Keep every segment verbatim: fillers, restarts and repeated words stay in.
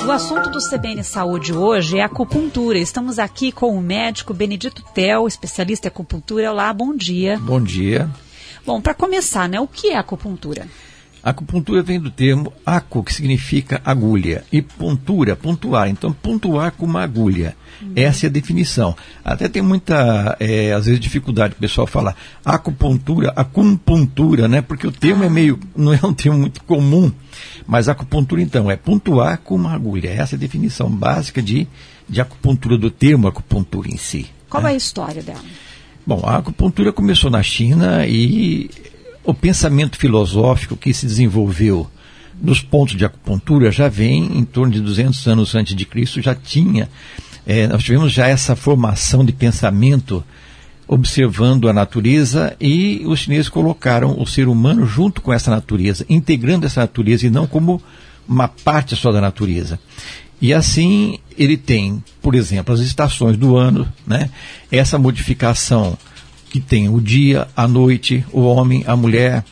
O assunto do C B N Saúde hoje é acupuntura. Estamos aqui com o médico Benedito Tel, especialista em acupuntura. Olá, bom dia. Bom dia. Bom, para começar, né, o que é acupuntura? Acupuntura vem do termo acu, que significa agulha, e puntura, pontuar. Então, pontuar com uma agulha. Uhum. Essa é a definição. Até tem muita, é, às vezes, dificuldade o pessoal falar acupuntura, acupuntura, né? Porque o termo ah. é meio, não é um termo muito comum. Mas acupuntura, então, é pontuar com uma agulha. Essa é a definição básica de, de acupuntura, do termo acupuntura em si. Qual né? é a história dela? Bom, a acupuntura começou na China e o pensamento filosófico que se desenvolveu nos pontos de acupuntura já vem em torno de duzentos anos antes de Cristo, já tinha, é, nós tivemos já essa formação de pensamento observando a natureza, e os chineses colocaram o ser humano junto com essa natureza, integrando essa natureza e não como uma parte só da natureza. E assim ele tem, por exemplo, as estações do ano, né? Essa modificação que tem o dia, a noite, o homem, a mulher.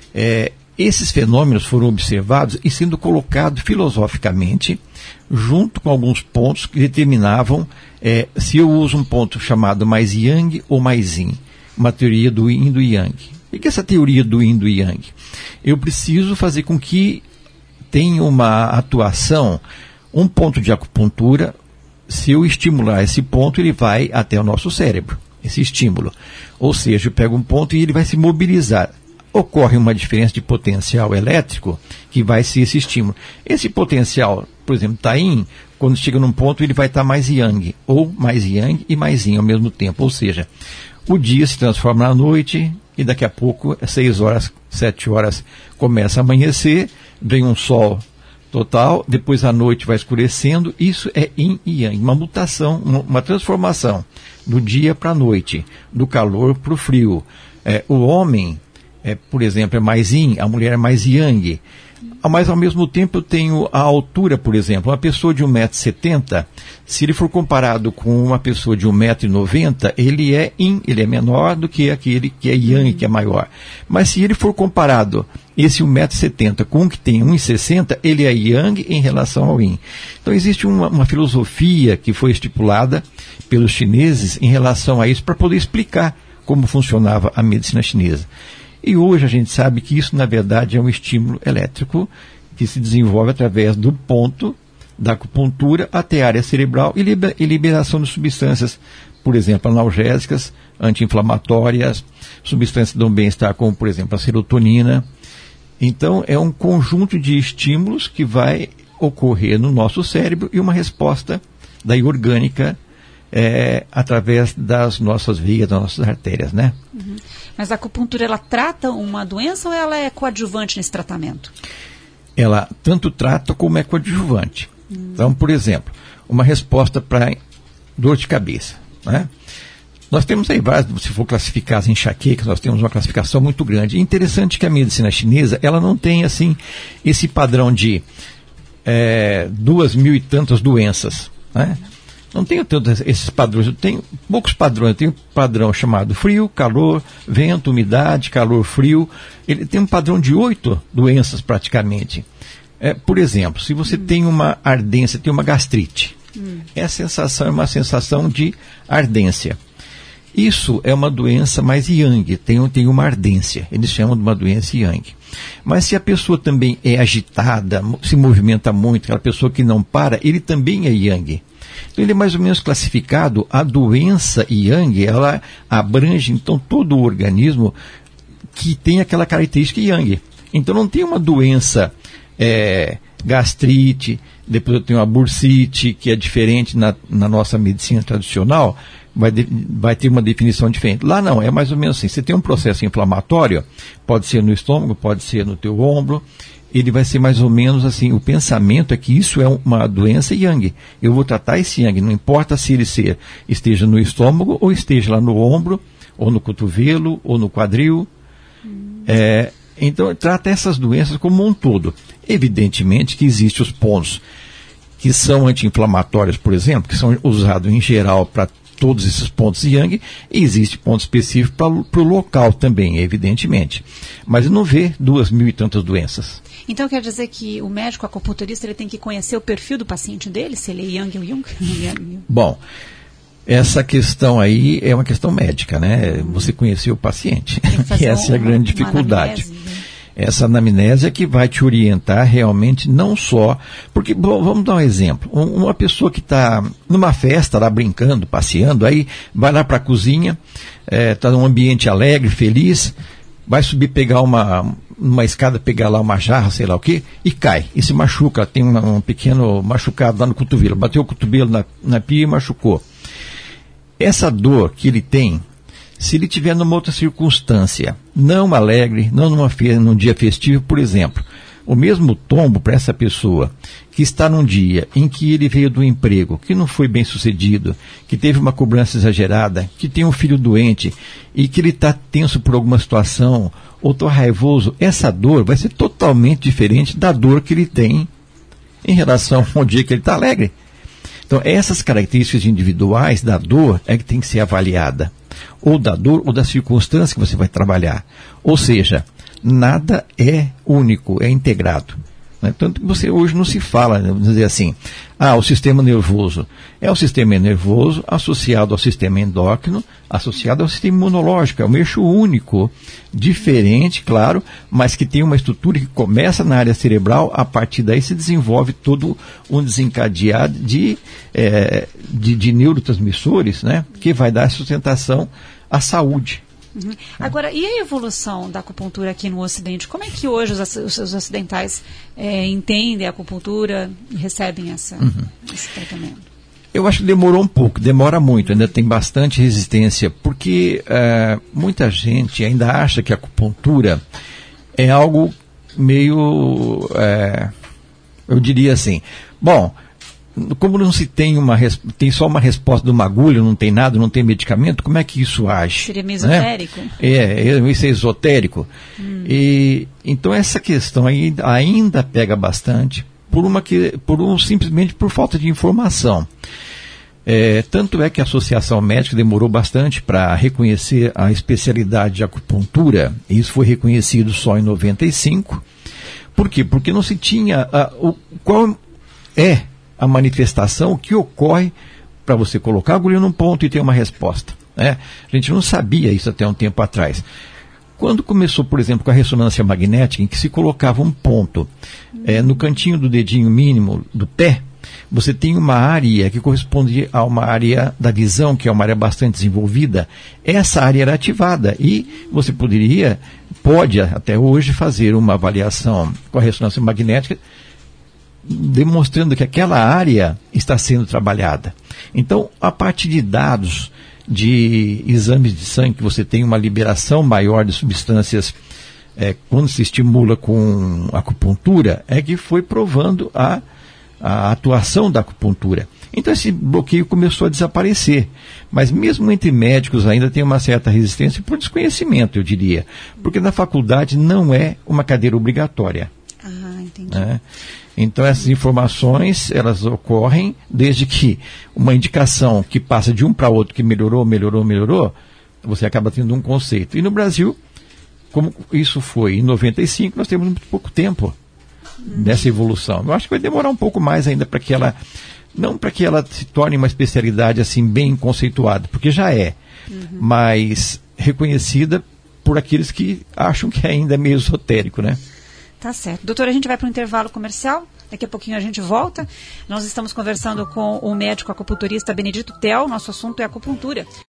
É, esses fenômenos foram observados e sendo colocados filosoficamente junto com alguns pontos que determinavam é, se eu uso um ponto chamado mais yang ou mais yin, uma teoria do yin e do yang. O que é essa teoria do yin e do yang? Eu preciso fazer com que tenha uma atuação, um ponto de acupuntura. Se eu estimular esse ponto, ele vai até o nosso cérebro, esse estímulo. Ou seja, eu pego um ponto e ele vai se mobilizar. Ocorre uma diferença de potencial elétrico que vai ser esse estímulo. Esse potencial, por exemplo, está yin, quando chega num ponto ele vai estar tá mais yang, ou mais yang e mais yin ao mesmo tempo. Ou seja, o dia se transforma na noite e daqui a pouco, seis horas, sete horas, começa a amanhecer, vem um sol total, depois a noite vai escurecendo. Isso é yin e yang, uma mutação, uma transformação do dia para a noite, do calor para o frio. É, o homem, é, por exemplo, é mais yin, a mulher é mais yang. Mas ao mesmo tempo eu tenho a altura, por exemplo, uma pessoa de um metro e setenta, se ele for comparado com uma pessoa de um metro e noventa, ele é yin, ele é menor do que aquele que é yang, que é maior. Mas se ele for comparado, esse um metro e setenta com o que tem um metro e sessenta, ele é yang em relação ao yin. Então existe uma, uma filosofia que foi estipulada pelos chineses em relação a isso, para poder explicar como funcionava a medicina chinesa. E hoje a gente sabe que isso, na verdade, é um estímulo elétrico que se desenvolve através do ponto da acupuntura até a área cerebral e, liber, e liberação de substâncias, por exemplo, analgésicas, anti-inflamatórias, substâncias que dão bem-estar, como, por exemplo, a serotonina. Então, é um conjunto de estímulos que vai ocorrer no nosso cérebro e uma resposta daí orgânica é, através das nossas veias, das nossas artérias, né? Uhum. Mas a acupuntura, ela trata uma doença ou ela é coadjuvante nesse tratamento? Ela tanto trata como é coadjuvante. Hum. Então, por exemplo, uma resposta para dor de cabeça, né? Nós temos aí várias, se for classificar as enxaquecas, nós temos uma classificação muito grande. É interessante que a medicina chinesa, ela não tem, assim, esse padrão de é, duas mil e tantas doenças, né? Não tenho todos esses padrões, eu tenho poucos padrões. Eu tenho um padrão chamado frio, calor, vento, umidade, calor, frio. Ele tem um padrão de oito doenças praticamente. É, por exemplo, se você hum. tem uma ardência, tem uma gastrite, hum. essa sensação é uma sensação de ardência. Isso é uma doença mais yang, tem, tem uma ardência, eles chamam de uma doença yang. Mas se a pessoa também é agitada, se movimenta muito, aquela pessoa que não para, ele também é yang. Então ele é mais ou menos classificado, a doença yang, ela abrange então todo o organismo que tem aquela característica yang. Então não tem uma doença é, gastrite, depois eu tenho uma bursite, que é diferente na, na nossa medicina tradicional, vai, de, vai ter uma definição diferente. Lá não, é mais ou menos assim, você tem um processo inflamatório, pode ser no estômago, pode ser no teu ombro, ele vai ser mais ou menos assim, o pensamento é que isso é uma doença yang. Eu vou tratar esse yang, não importa se ele ser, esteja no estômago, ou esteja lá no ombro, ou no cotovelo, ou no quadril. Hum. É, então, trata essas doenças como um todo. Evidentemente que existem os pontos que são anti-inflamatórios, por exemplo, que são usados em geral para todos esses pontos yang, e existe ponto específico para o local também, evidentemente. Mas não vê duas mil e tantas doenças. Então quer dizer que o médico acupunturista ele tem que conhecer o perfil do paciente dele, se ele é Yang ou Jung? Bom, essa questão aí é uma questão médica, né? Você conhecer o paciente, e essa é a grande dificuldade. Essa anamnese é que vai te orientar realmente não só... Porque, bom, vamos dar um exemplo. Um, uma pessoa que está numa festa, lá brincando, passeando, aí vai lá para a cozinha, está é, num ambiente alegre, feliz, vai subir, pegar uma, uma escada, pegar lá uma jarra, sei lá o quê, e cai, e se machuca, tem uma, um pequeno machucado lá no cotovelo, bateu o cotovelo na, na pia e machucou. Essa dor que ele tem, se ele tiver numa outra circunstância, não alegre, não numa fe- num dia festivo, por exemplo, o mesmo tombo para essa pessoa que está num dia em que ele veio do emprego, que não foi bem sucedido, que teve uma cobrança exagerada, que tem um filho doente e que ele está tenso por alguma situação ou está raivoso, essa dor vai ser totalmente diferente da dor que ele tem em relação ao dia que ele está alegre. Então, essas características individuais da dor é que tem que ser avaliada. Ou da dor ou da circunstância que você vai trabalhar. Ou seja, nada é único, é integrado. Né? Tanto que você hoje não se fala, né, vamos dizer assim, ah, o sistema nervoso. É o sistema nervoso associado ao sistema endócrino, associado ao sistema imunológico. É um eixo único, diferente, claro, mas que tem uma estrutura que começa na área cerebral, a partir daí se desenvolve todo um desencadeado de, é, de, de neurotransmissores, né, que vai dar sustentação à saúde. Uhum. Agora, e a evolução da acupuntura aqui no Ocidente? Como é que hoje os, os, os ocidentais é, entendem a acupuntura e recebem essa, uhum. esse tratamento? Eu acho que demorou um pouco, demora muito, ainda tem bastante resistência, porque é, muita gente ainda acha que a acupuntura é algo meio, é, eu diria assim, bom, como não se tem uma tem só uma resposta de uma agulha, não tem nada, não tem medicamento, como é que isso age? Seria meio esotérico? Né? É, isso é esotérico. Hum. E, então essa questão aí ainda pega bastante, por uma que, por um, simplesmente por falta de informação. É, tanto é que a Associação Médica demorou bastante para reconhecer a especialidade de acupuntura, e isso foi reconhecido só em noventa e cinco. Por quê? Porque não se tinha a, o, qual é a manifestação que ocorre para você colocar a agulha num ponto e ter uma resposta. Né? A gente não sabia isso até um tempo atrás. Quando começou, por exemplo, com a ressonância magnética, em que se colocava um ponto é, no cantinho do dedinho mínimo do pé, você tem uma área que corresponde a uma área da visão, que é uma área bastante desenvolvida. Essa área era ativada e você poderia, pode até hoje, fazer uma avaliação com a ressonância magnética, demonstrando que aquela área está sendo trabalhada. Então, a partir de dados de exames de sangue, que você tem uma liberação maior de substâncias é, quando se estimula com acupuntura, é que foi provando a, a atuação da acupuntura. Então, esse bloqueio começou a desaparecer. Mas mesmo entre médicos ainda tem uma certa resistência por desconhecimento, eu diria. Porque na faculdade não é uma cadeira obrigatória. Ah, entendi. Né? Então essas informações, elas ocorrem desde que uma indicação que passa de um para outro, que melhorou, melhorou, melhorou, você acaba tendo um conceito. E no Brasil, como isso foi em noventa e cinco, nós temos muito pouco tempo uhum. dessa evolução. Eu acho que vai demorar um pouco mais ainda para que ela, não para que ela se torne uma especialidade assim bem conceituada, porque já é, uhum. mas reconhecida por aqueles que acham que ainda é meio esotérico, né? Tá certo. Doutora, a gente vai para o intervalo comercial. Daqui a pouquinho a gente volta. Nós estamos conversando com o médico acupunturista Benedito Tel. Nosso assunto é acupuntura.